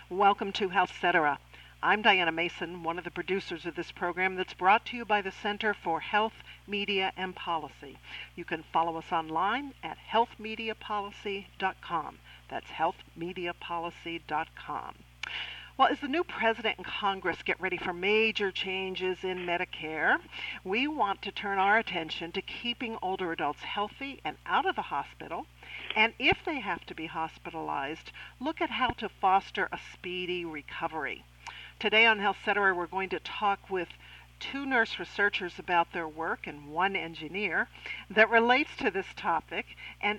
Welcome to Healthcetera. I'm Diana Mason, one of the producers of this program that's brought to you by the Center for Health, Media, and Policy. You can follow us online at healthmediapolicy.com. That's healthmediapolicy.com. Well, as the new president and Congress get ready for major changes in Medicare, we want to turn our attention to keeping older adults healthy and out of the hospital, and if they have to be hospitalized, look at how to foster a speedy recovery. Today on Healthcetera, we're going to talk with two nurse researchers about their work and one engineer that relates to this topic, and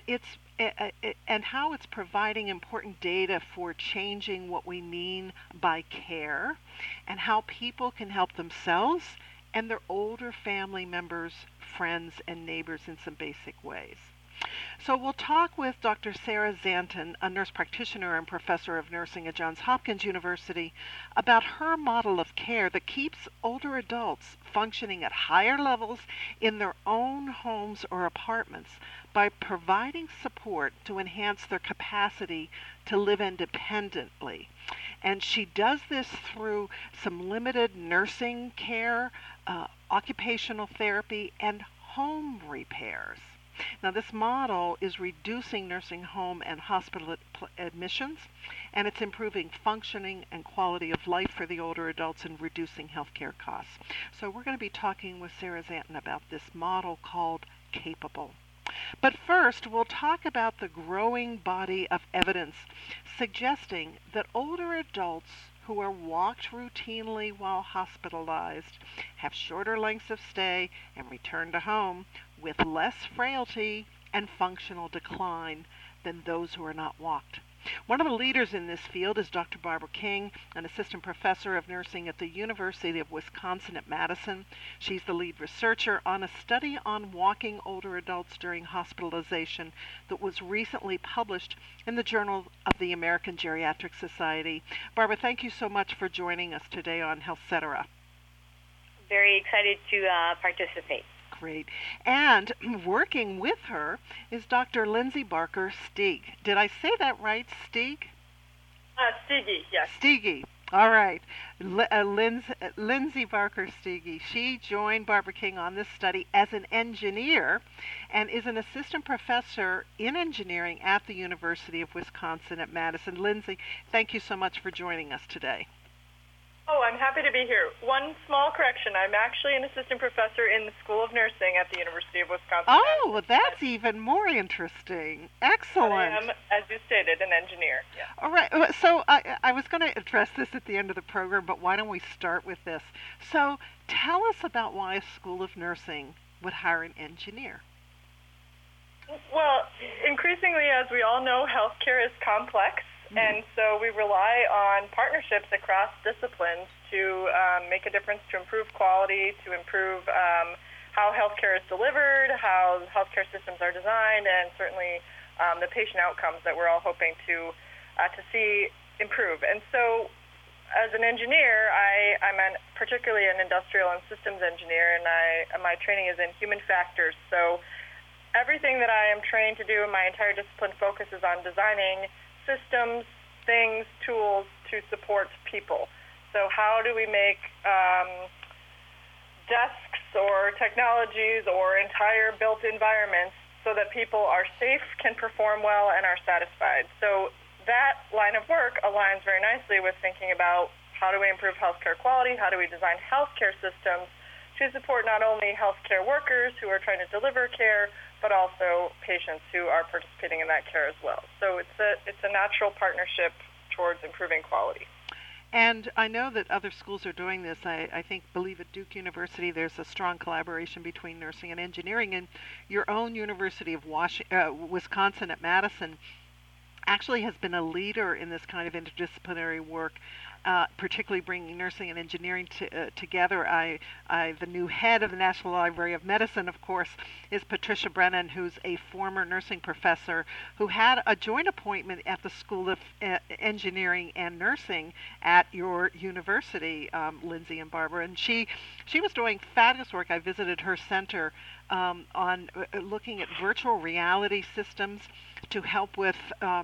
how it's providing important data for changing what we mean by care and how people can help themselves and their older family members, friends, and neighbors in some basic ways. So we'll talk with Dr. Sarah Zanton, a nurse practitioner and professor of nursing at Johns Hopkins University, about her model of care that keeps older adults functioning at higher levels in their own homes or apartments by providing support to enhance their capacity to live independently. And she does this through some limited nursing care, occupational therapy, and home repairs. Now, this model is reducing nursing home and hospital admissions, and it's improving functioning and quality of life for the older adults and reducing healthcare costs. So we're going to be talking with Sarah Zanton about this model called Capable. But first, we'll talk about the growing body of evidence suggesting that older adults who are walked routinely while hospitalized have shorter lengths of stay and return to home with less frailty and functional decline than those who are not walked. One of the leaders in this field is Dr. Barbara King, an assistant professor of nursing at the University of Wisconsin at Madison. She's the lead researcher on a study on walking older adults during hospitalization that was recently published in the Journal of the American Geriatric Society. Barbara, thank you so much for joining us today on Healthcetera. Very excited to participate. Great. And working with her is Dr. Lindsay Barker Stieg. Did I say that right, Stieg? Stiege, yes. Stiege. All right. Lindsay Barker Stiege. She joined Barbara King on this study as an engineer and is an assistant professor in engineering at the University of Wisconsin at Madison. Lindsay, thank you so much for joining us today. Oh, I'm happy to be here. One small correction. I'm actually an assistant professor in the School of Nursing at the University of Wisconsin. Oh, well, that's even more interesting. Excellent. I am, as you stated, an engineer. Yeah. All right. So I was going to address this at the end of the program, but why don't we start with this? So tell us about why a School of Nursing would hire an engineer. Well, increasingly, as we all know, healthcare is complex. And so we rely on partnerships across disciplines to make a difference, to improve quality, to improve how healthcare is delivered, how healthcare systems are designed, and certainly the patient outcomes that we're all hoping to see improve. And so as an engineer, I'm particularly an industrial and systems engineer, and my training is in human factors. So everything that I am trained to do in my entire discipline focuses on designing systems, things, tools to support people. So how do we make desks or technologies or entire built environments so that people are safe, can perform well, and are satisfied? So that line of work aligns very nicely with thinking about how do we improve healthcare quality, how do we design healthcare systems to support not only healthcare workers who are trying to deliver care, but also patients who are participating in that care as well. So it's a natural partnership towards improving quality. And I know that other schools are doing this. I believe at Duke University there's a strong collaboration between nursing and engineering, and your own University of Wisconsin at Madison actually has been a leader in this kind of interdisciplinary work, particularly bringing nursing and engineering together. The new head of the National Library of Medicine, of course, is Patricia Brennan, who's a former nursing professor who had a joint appointment at the School of Engineering and Nursing at your university, Lindsay and Barbara. And she was doing fabulous work. I visited her center on looking at virtual reality systems to help with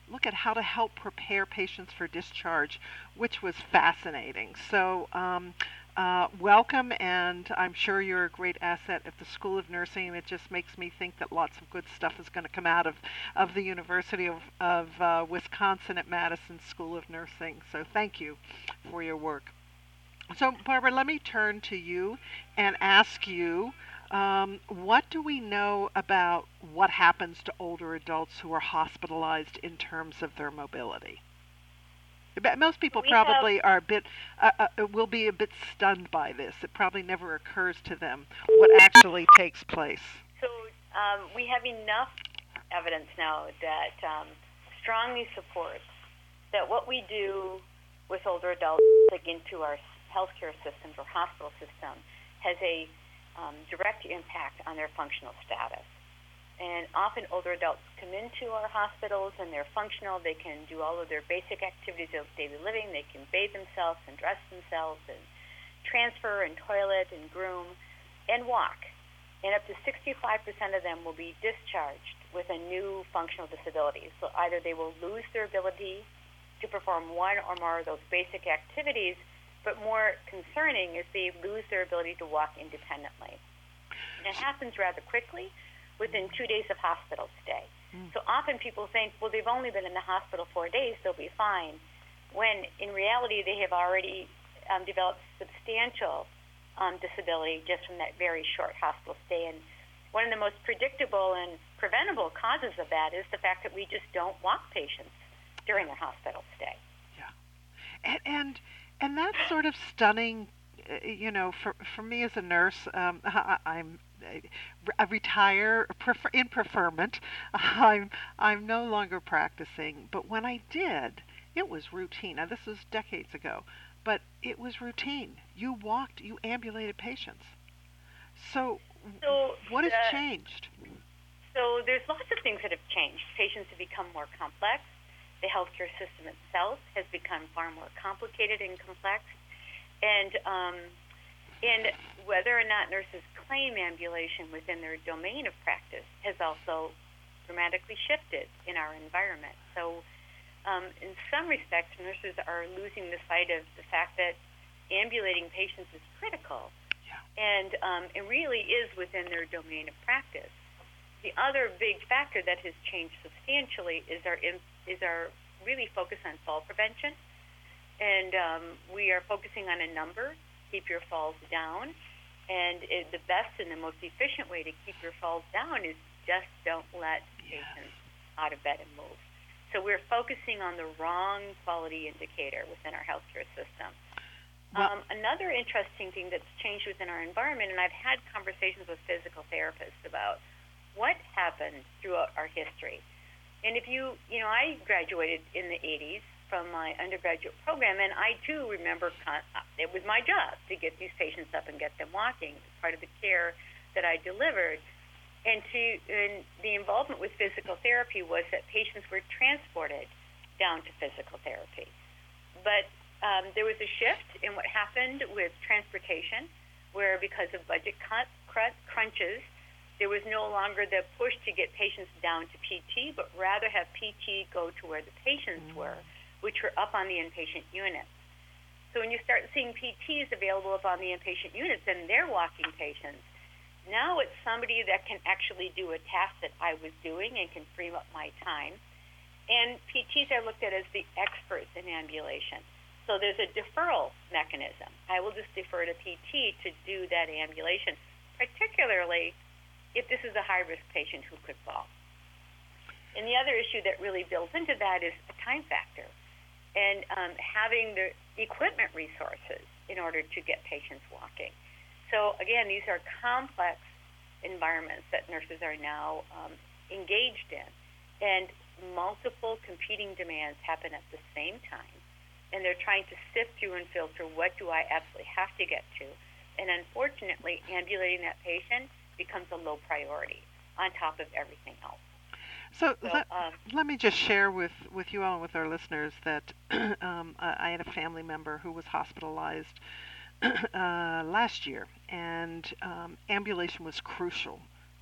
look at how to help prepare patients for discharge, which was fascinating. So welcome, and I'm sure you're a great asset at the School of Nursing, and it just makes me think that lots of good stuff is going to come out of the University of Wisconsin at Madison School of Nursing. So thank you for your work. So Barbara, let me turn to you and ask you, what do we know about what happens to older adults who are hospitalized in terms of their mobility? Most people probably are a bit, will be a bit stunned by this. It probably never occurs to them what actually takes place. So we have enough evidence now that strongly supports that what we do with older adults, like into our healthcare systems or hospital system, has a direct impact on their functional status. And often older adults come into our hospitals and they're functional. They can do all of their basic activities of daily living. They can bathe themselves and dress themselves and transfer and toilet and groom and walk. And up to 65% of them will be discharged with a new functional disability. So either they will lose their ability to perform one or more of those basic activities, but more concerning is they lose their ability to walk independently. And it happens rather quickly, within 2 days of hospital stay. So often people think, well, they've only been in the hospital 4 days, they'll be fine, when in reality they have already developed substantial disability just from that very short hospital stay. And one of the most predictable and preventable causes of that is the fact that we just don't walk patients during their hospital stay. Yeah. And that's sort of stunning, for me as a nurse. I retire in preferment. I'm no longer practicing, but when I did, it was routine. Now this was decades ago, but it was routine. You ambulated patients. So what has changed? So there's lots of things that have changed. Patients have become more complex. The healthcare system itself has become far more complicated and complex. And whether or not nurses claim ambulation within their domain of practice has also dramatically shifted in our environment. So in some respects, nurses are losing the sight of the fact that ambulating patients is critical, and it really is within their domain of practice. The other big factor that has changed substantially is our really focus on fall prevention, and we are focusing on a number. Keep your falls down, and the best and the most efficient way to keep your falls down is just don't let patients out of bed and move. So we're focusing on the wrong quality indicator within our healthcare system. Another interesting thing that's changed within our environment, and I've had conversations with physical therapists about what happened throughout our history. And if I graduated in the 80s from my undergraduate program, and I too remember it was my job to get these patients up and get them walking. It was part of the care that I delivered. And the involvement with physical therapy was that patients were transported down to physical therapy. But there was a shift in what happened with transportation, where because of budget crunches, there was no longer the push to get patients down to PT, but rather have PT go to where the patients were, which were up on the inpatient units. So when you start seeing PTs available up on the inpatient units and they're walking patients, now it's somebody that can actually do a task that I was doing and can free up my time. And PTs are looked at as the experts in ambulation. So there's a deferral mechanism. I will just defer to PT to do that ambulation, particularly if this is a high-risk patient who could fall. And the other issue that really builds into that is a time factor and having the equipment resources in order to get patients walking. So again, these are complex environments that nurses are now engaged in, and multiple competing demands happen at the same time, and they're trying to sift through and filter what do I absolutely have to get to. And unfortunately, ambulating that patient becomes a low priority on top of everything else. So let me just share with you all and with our listeners that I had a family member who was hospitalized last year, and ambulation was crucial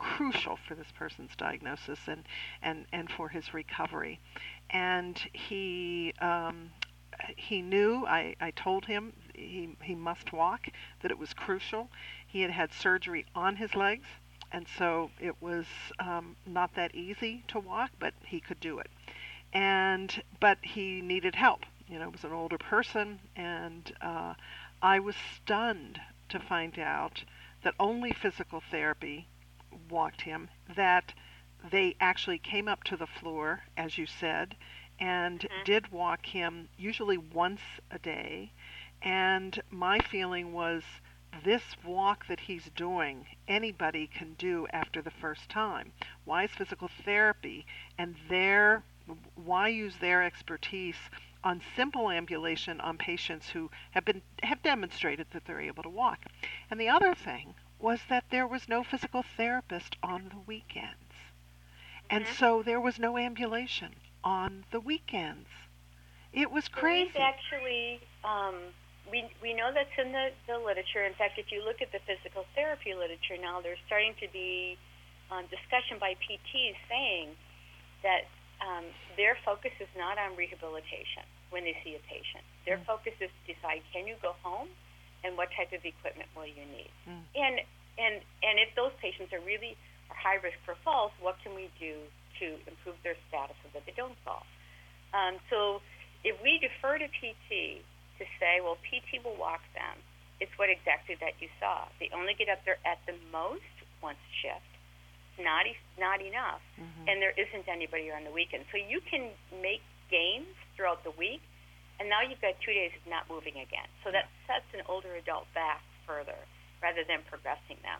crucial for this person's diagnosis and for his recovery. And he knew, I told him he must walk, that it was crucial. He had surgery on his legs, and so it was not that easy to walk, but he could do it. But he needed help. He was an older person, and I was stunned to find out that only physical therapy walked him, that they actually came up to the floor, as you said, and did walk him usually once a day. And my feeling was, this walk that he's doing, anybody can do after the first time. Why is physical therapy and why use their expertise on simple ambulation on patients who have demonstrated that they're able to walk? And the other thing was that there was no physical therapist on the weekends. And so there was no ambulation on the weekends. It was crazy. We've actually, we know that's in the literature. In fact, if you look at the physical therapy literature now, there's starting to be discussion by PTs saying that their focus is not on rehabilitation when they see a patient. Their focus is to decide, can you go home, and what type of equipment will you need? And if those patients are really high risk for falls, what can we do to improve their status so that they don't fall? So if we defer to PT to say, well, PT will walk them, it's what exactly that you saw. They only get up there at the most once a shift. Not enough, and there isn't anybody on the weekend. So you can make gains throughout the week, and now you've got 2 days of not moving again. So that sets an older adult back further rather than progressing them.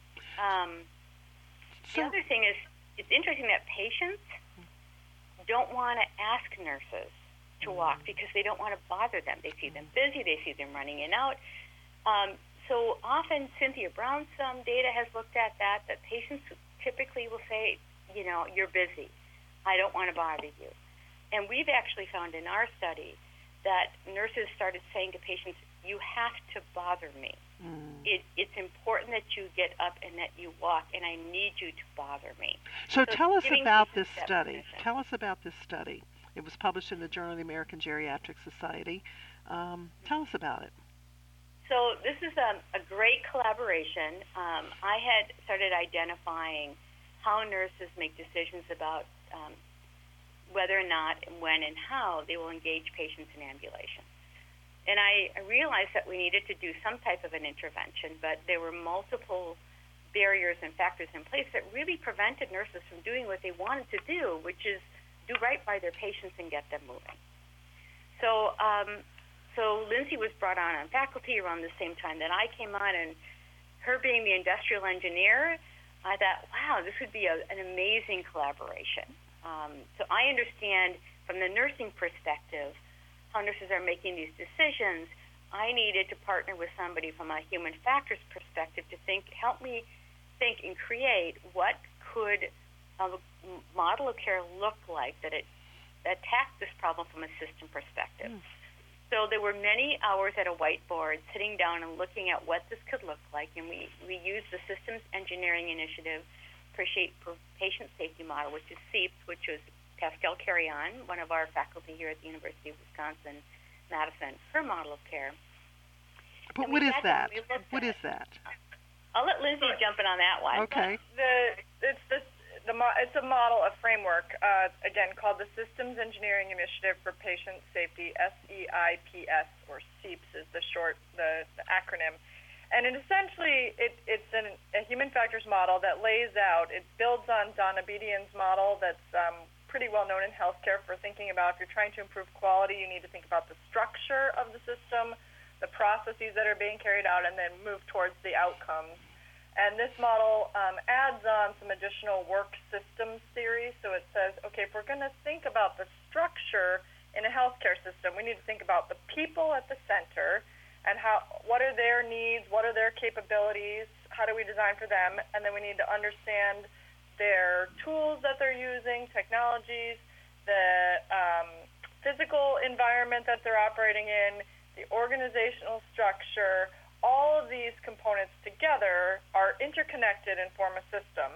The other thing is, it's interesting that patients don't want to ask nurses to walk because they don't want to bother them. They see them busy, they see them running in and out. So often, Cynthia Brown's data has looked at that patients typically will say, you're busy. I don't want to bother you. And we've actually found in our study that nurses started saying to patients, you have to bother me. It's important that you get up and that you walk, and I need you to bother me. So tell us about this study. Tell us about this study. It was published in the Journal of the American Geriatric Society. Tell us about it. So this is a great collaboration. I had started identifying how nurses make decisions about whether or not, and when, and how they will engage patients in ambulation. And I realized that we needed to do some type of an intervention, but there were multiple barriers and factors in place that really prevented nurses from doing what they wanted to do, which is do right by their patients and get them moving. So Lindsay was brought on faculty around the same time that I came on, and her being the industrial engineer, I thought, wow, this would be an amazing collaboration. So I understand from the nursing perspective how nurses are making these decisions. I needed to partner with somebody from a human factors perspective to help me think and create what could a model of care look like that it attacked this problem from a system perspective. So there were many hours at a whiteboard sitting down and looking at what this could look like, and we used the Systems Engineering Initiative Patient Safety Model, which is SEAPS, which was Pascal Carrion, one of our faculty here at the University of Wisconsin-Madison, her model of care. But what is that? What is that? I'll let Lindsay jump in on that one. Okay. It's a model, a framework, again, called the Systems Engineering Initiative for Patient Safety, SEIPS, or SEAPS is the acronym. And it's a human factors model that lays out, it builds on Donna Bedian's model that's pretty well known in healthcare for thinking about if you're trying to improve quality, you need to think about the structure of the system, the processes that are being carried out, and then move towards the outcomes. And this model adds on some additional work systems theory. So it says, okay, if we're going to think about the structure in a healthcare system, we need to think about the people at the center and what are their needs, what are their capabilities, how do we design for them, and then we need to understand their tools that they're using, technologies, the physical environment that they're operating in, the organizational structure. All of these components together are interconnected and form a system.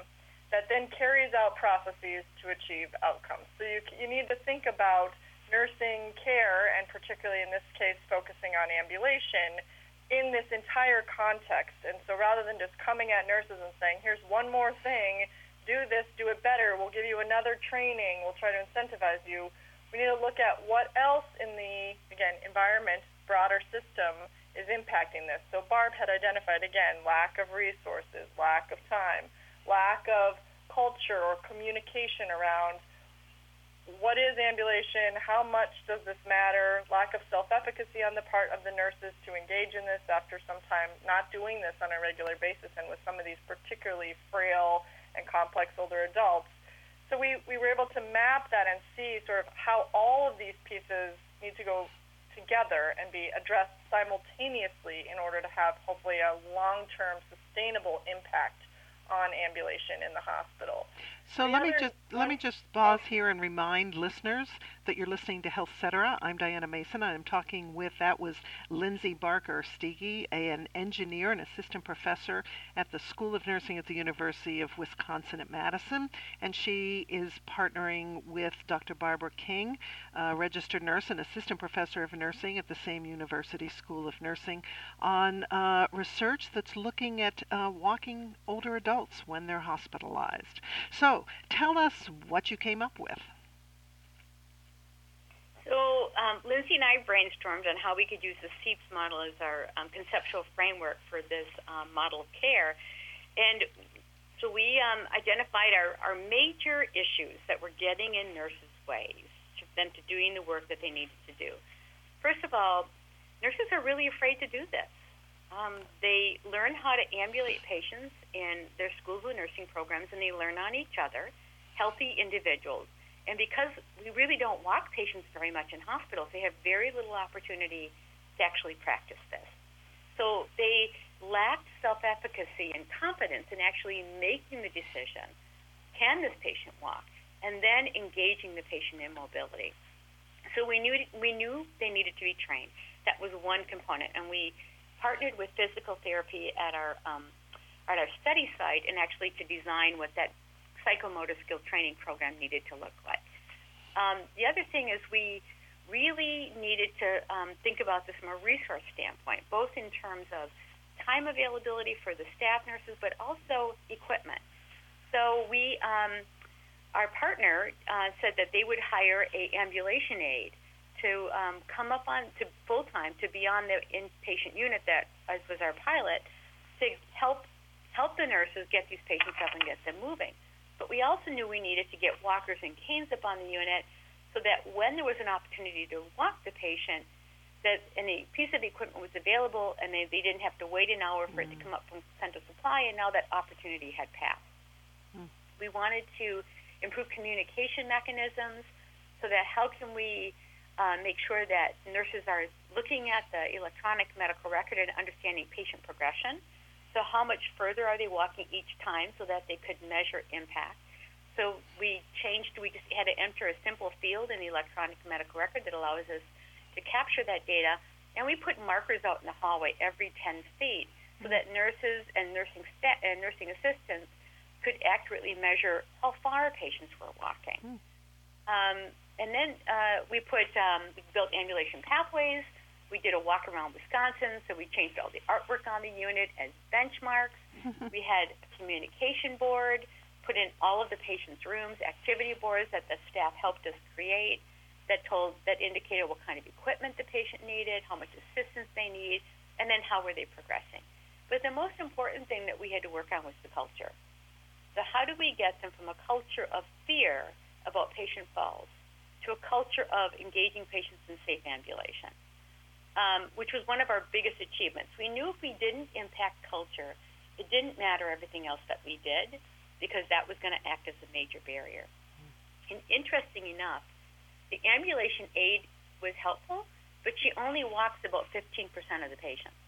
that then carries out processes to achieve outcomes. So you need to think about nursing care, and particularly in this case focusing on ambulation, in this entire context. And so rather than just coming at nurses and saying, here's one more thing, do this, do it better, we'll give you another training, we'll try to incentivize you, we need to look at what else in the, again, environment, broader system is impacting this. So Barb had identified, again, lack of resources, lack of time, lack of culture or communication around what is ambulation, how much does this matter, lack of self-efficacy on the part of the nurses to engage in this after some time not doing this on a regular basis, and with some of these particularly frail and complex older adults. So we were able to map that and see sort of how all of these pieces need to go together and be addressed simultaneously in order to have hopefully a long-term sustainable impact on ambulation in the hospital. So let me just pause here and remind listeners that you're listening to Health Cetera. I'm Diana Mason. I'm talking with, that was Lindsay Barker Steege, an engineer and assistant professor at the School of Nursing at the University of Wisconsin at Madison, and she is partnering with Dr. Barbara King, a registered nurse and assistant professor of nursing at the same University School of Nursing, on research that's looking at walking older adults when they're hospitalized. So tell us what you came up with. So Lindsay and I brainstormed on how we could use the SEEPS model as our conceptual framework for this model of care. And so we identified our major issues that were getting in nurses' ways to them to doing the work that they needed to do. First of all, nurses are really afraid to do this. They learn how to ambulate patients in their schools of nursing programs, and they learn on each other, healthy individuals. And because we really don't walk patients very much in hospitals, they have very little opportunity to actually practice this. So they lacked self-efficacy and confidence in actually making the decision, can this patient walk, and then engaging the patient in mobility. So we knew they needed to be trained. That was one component, and we partnered with physical therapy at our study site and actually to design what that psychomotor skill training program needed to look like. The other thing is we really needed to think about this from a resource standpoint, both in terms of time availability for the staff nurses, but also equipment. So we, our partner said that they would hire a ambulation aide to come up on to full-time to be on the inpatient unit that was our pilot to help the nurses get these patients up and get them moving. But we also knew we needed to get walkers and canes up on the unit so that when there was an opportunity to walk the patient, that a piece of equipment was available and they didn't have to wait an hour for it to come up from central supply, and now that opportunity had passed. We wanted to improve communication mechanisms so that how can we make sure that nurses are looking at the electronic medical record and understanding patient progression. So how much further are they walking each time so that they could measure impact. So we just had to enter a simple field in the electronic medical record that allows us to capture that data, and we put markers out in the hallway every 10 feet so that nurses and nursing assistants could accurately measure how far patients were walking. And then we built ambulation pathways. We did a walk around Wisconsin, so we changed all the artwork on the unit as benchmarks. We had a communication board, put in all of the patients' rooms, activity boards that the staff helped us create that indicated what kind of equipment the patient needed, how much assistance they need, and then how were they progressing. But the most important thing that we had to work on was the culture. So how do we get them from a culture of fear about patient falls to a culture of engaging patients in safe ambulation? Which was one of our biggest achievements. We knew if we didn't impact culture, it didn't matter everything else that we did because that was going to act as a major barrier. And interesting enough, the ambulation aide was helpful, but she only walks about 15% of the patients.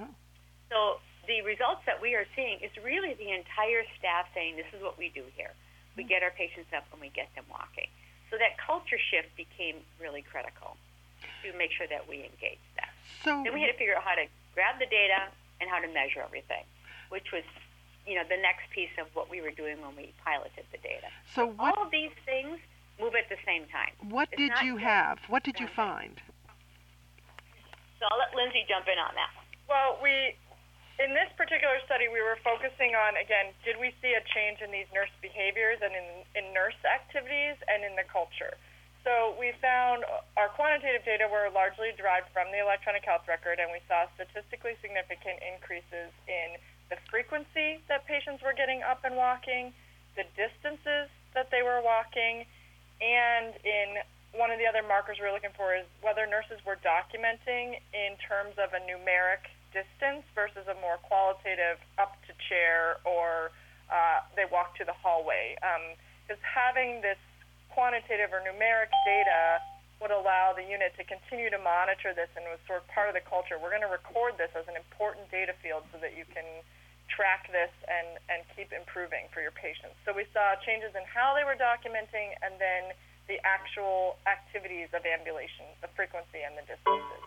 So the results that we are seeing is really the entire staff saying this is what we do here. We get our patients up and we get them walking. So that culture shift became really critical to make sure that we engage that. So then we had to figure out how to grab the data and how to measure everything, which was the next piece of what we were doing when we piloted the data. So all of these things move at the same time. What did you have? What did you find? So I'll let Lindsay jump in on that. Well, in this particular study, we were focusing on, again, did we see a change in these nurse behaviors and in nurse activities and in the culture? So we found our quantitative data were largely derived from the electronic health record, and we saw statistically significant increases in the frequency that patients were getting up and walking, the distances that they were walking, and in one of the other markers we're looking for is whether nurses were documenting in terms of a numeric distance versus a more qualitative up to chair or they walk to the hallway. Because having this quantitative or numeric data would allow the unit to continue to monitor this and was sort of part of the culture. We're going to record this as an important data field so that you can track this and keep improving for your patients. So we saw changes in how they were documenting and then the actual activities of ambulation, the frequency and the distances.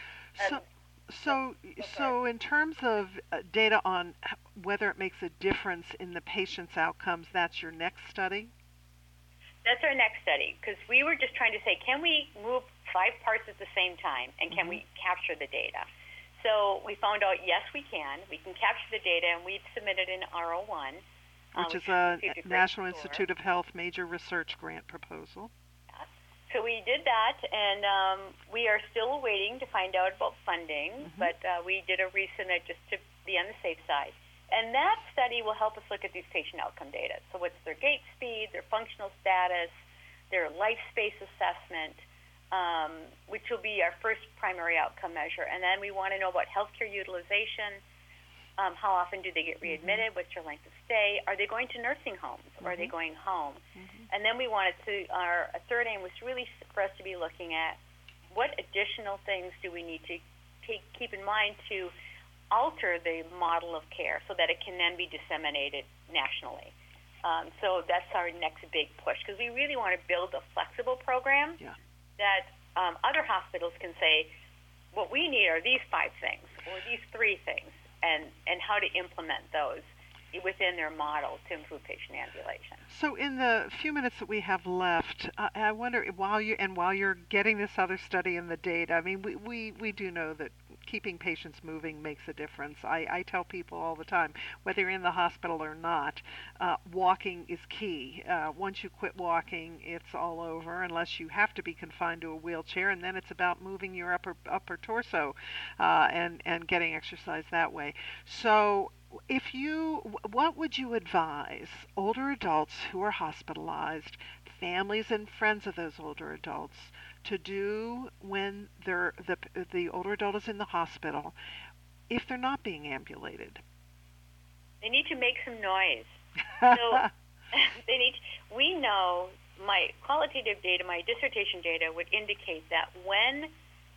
So in terms of data on whether it makes a difference in the patient's outcomes, that's your next study? That's our next study, because we were just trying to say, can we move 5 parts at the same time, and can we capture the data? So we found out, yes, we can. We can capture the data, and we've submitted an R01. Which is a National Institute of Health major research grant proposal. So we did that, and we are still waiting to find out about funding, but we did a resubmit just to be on the safe side. And that study will help us look at these patient outcome data. So what's their gait speed, their functional status, their life space assessment, which will be our first primary outcome measure. And then we want to know about healthcare utilization. How often do they get readmitted? What's their length of stay? Are they going to nursing homes or are they going home? And then we wanted to, our third aim was really for us to be looking at what additional things do we need to keep in mind to alter the model of care so that it can then be disseminated nationally. So that's our next big push, because we really want to build a flexible program that other hospitals can say, what we need are these 5 things or these 3 things, and how to implement those within their model to improve patient ambulation. So in the few minutes that we have left, I wonder, while you're getting this other study and the data, I mean, we do know that keeping patients moving makes a difference. I tell people all the time, whether you're in the hospital or not, walking is key. Once you quit walking, it's all over, unless you have to be confined to a wheelchair, and then it's about moving your upper torso and getting exercise that way. So what would you advise older adults who are hospitalized, families and friends of those older adults, to do when the older adult is in the hospital if they're not being ambulated? They need to make some noise. So we know, my qualitative data, my dissertation data would indicate that when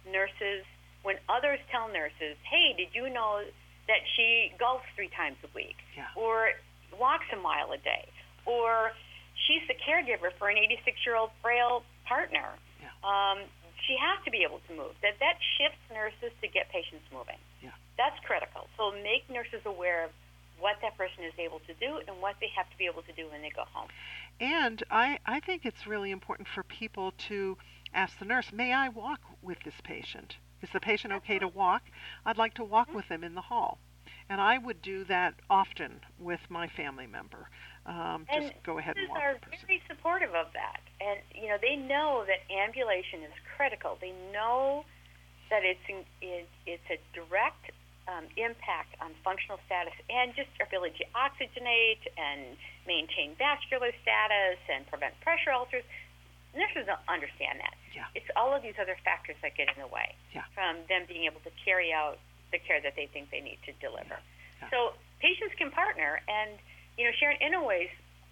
others tell nurses, hey, did you know that she golfs 3 times a week, or walks a mile a day, or she's the caregiver for an 86-year-old frail partner. She has to be able to move. That shifts nurses to get patients moving. That's critical. So make nurses aware of what that person is able to do and what they have to be able to do when they go home. And I think it's really important for people to ask the nurse, may I walk with this patient? Is the patient okay to walk? I'd like to walk with them in the hall. And I would do that often with my family member. Just go ahead and walk the person. Nurses are very supportive of that. And, they know that ambulation is critical. They know that it's a direct impact on functional status and just our ability to oxygenate and maintain vascular status and prevent pressure ulcers. Nurses don't understand that. It's all of these other factors that get in the way from them being able to carry out the care that they think they need to deliver. So patients can partner, and Sharon Inouye's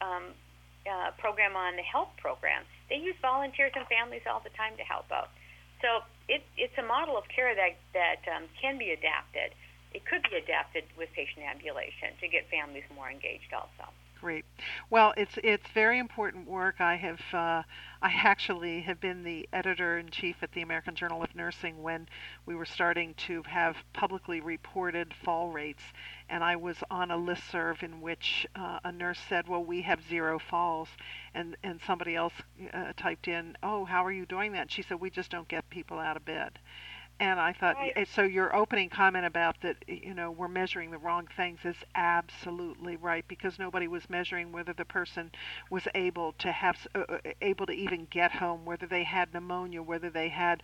program on the health program, they use volunteers and families all the time to help out. So it's a model of care that can be adapted. It could be adapted with patient ambulation to get families more engaged also. Great. Well, it's very important work. I actually have been the editor in chief at the American Journal of Nursing when we were starting to have publicly reported fall rates, and I was on a listserv in which a nurse said, "Well, we have 0 falls," and somebody else typed in, "Oh, how are you doing that?" And she said, "We just don't get people out of bed." And I thought, Right. so your opening comment about that, we're measuring the wrong things is absolutely right, because nobody was measuring whether the person was able to able to even get home, whether they had pneumonia, whether they had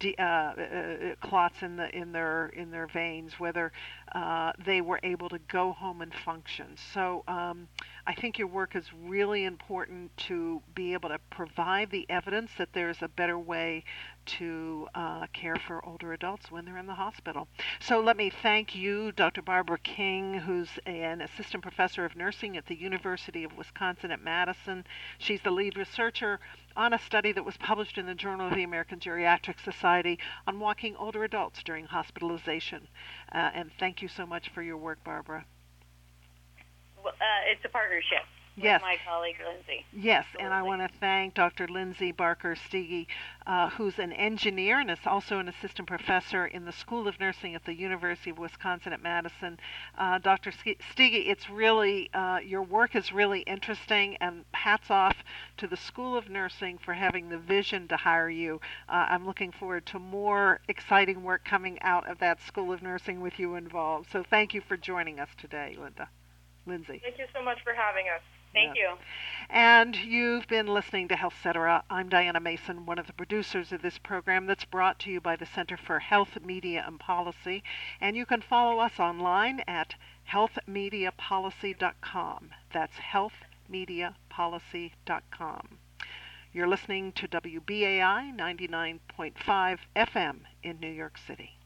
clots in their veins, whether they were able to go home and function. So I think your work is really important to be able to provide the evidence that there's a better way to care for older adults when they're in the hospital. So let me thank you, Dr. Barbara King, who's an assistant professor of nursing at the University of Wisconsin at Madison. She's the lead researcher on a study that was published in the Journal of the American Geriatric Society on walking older adults during hospitalization. And thank you so much for your work, Barbara. Well, it's a partnership with Yes. my colleague, Lindsay. Yes, Absolutely. and I want to thank Dr. Lindsay Barker Stege, who's an engineer and is also an assistant professor in the School of Nursing at the University of Wisconsin at Madison. Dr. Stege, it's really, your work is really interesting, and hats off to the School of Nursing for having the vision to hire you. I'm looking forward to more exciting work coming out of that School of Nursing with you involved. So thank you for joining us today, Lindsay. Thank you so much for having us. Thank you. And you've been listening to Health Cetera. I'm Diana Mason, one of the producers of this program that's brought to you by the Center for Health, Media, and Policy. And you can follow us online at healthmediapolicy.com. That's healthmediapolicy.com. You're listening to WBAI 99.5 FM in New York City.